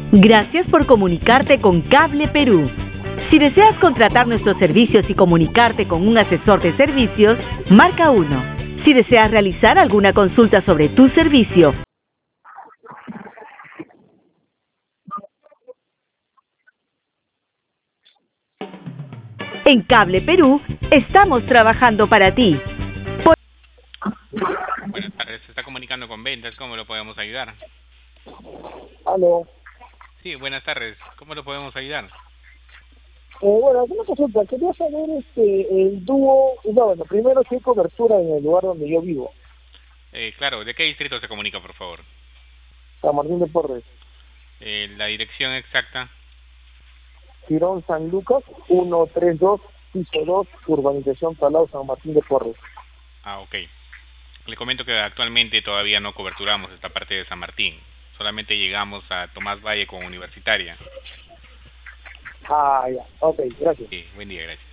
Gracias por comunicarte con Cable Perú. Si deseas contratar nuestros servicios y comunicarte con un asesor de servicios, marca 1. Si deseas realizar alguna consulta sobre tu servicio, en Cable Perú estamos trabajando para ti. Buenas tardes, se está comunicando con ventas, ¿cómo lo podemos ayudar? Aló. Sí, buenas tardes, ¿cómo lo podemos ayudar? Bueno, una consulta. Quería saber el dúo. No, bueno, primero si hay cobertura en el lugar donde yo vivo, Claro, ¿de qué distrito se comunica, por favor? San Martín de Porres, La dirección exacta. Girón San Lucas, 132, piso 2, urbanización Palau, San Martín de Porres. Ah, ok. Le comento que actualmente todavía no coberturamos esta parte de San Martín. Solamente llegamos a Tomás Valle con Universitaria. Ah, ya. Ok, gracias. Sí, buen día, gracias.